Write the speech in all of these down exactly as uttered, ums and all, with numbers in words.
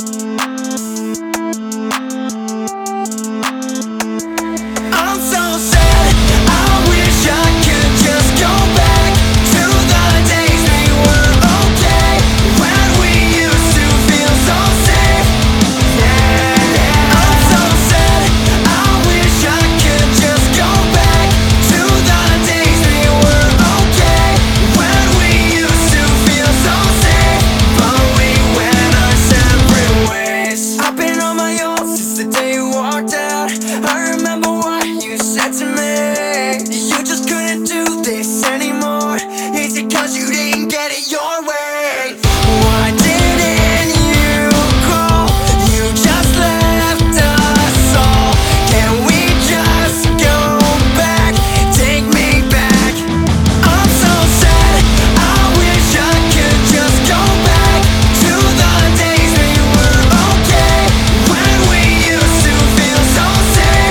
I'm so sad, I wish I could just go back to the days we were okay, when we used to feel so safe. I'm so sad, I wish I could just go back to the days we were okay, when we used to feel so safe, but we went our separate ways. I've been on my own since the day you walked out. I remember what you said to me. You just couldn't do this anymore. Is it cause you didn't get it your way? Why didn't you call? You just left us all. Can we just go back? Take me back. I'm so sad, I wish I could just go back to the days we were okay, when we used to feel so safe.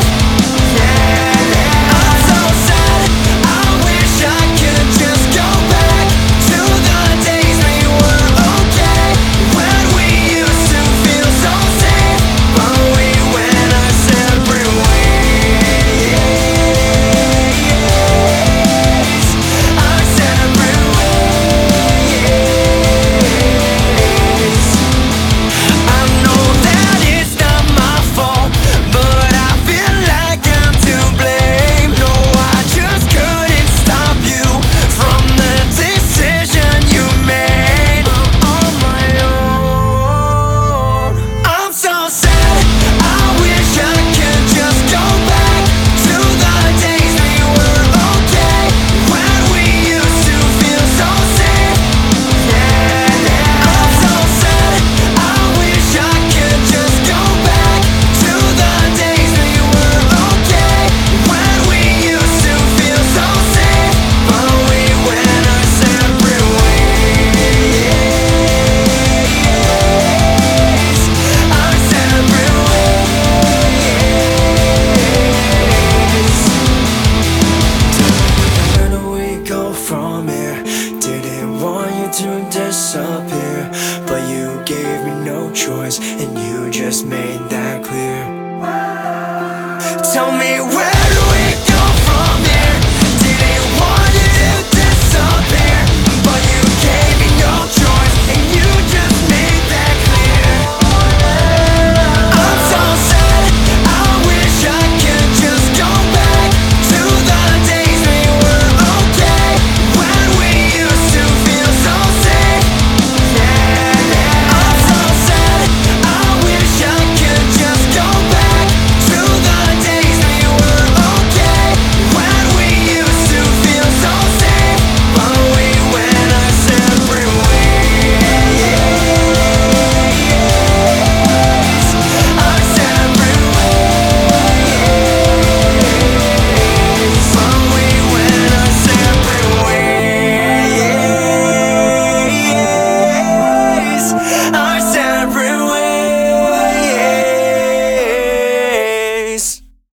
I'm so sad, I wish I could just go back to the days we were okay, when we used to feel so safe, but we went our separate ways. Our separate ways. I know that it's not my fault, but I feel like I'm to blame. No, I just couldn't stop you from the decision you made on my own. I'm so sad, I wish I could just go back to the days we were okay, when we used to feel so safe. I'm so sad, I wish I could just go back to the days we were okay, when we used to feel so safe, but we went our separate ways. Our separate ways. Where do we go from here? Didn't want you to disappear, but you gave me no choice, and you just made that clear. Tell me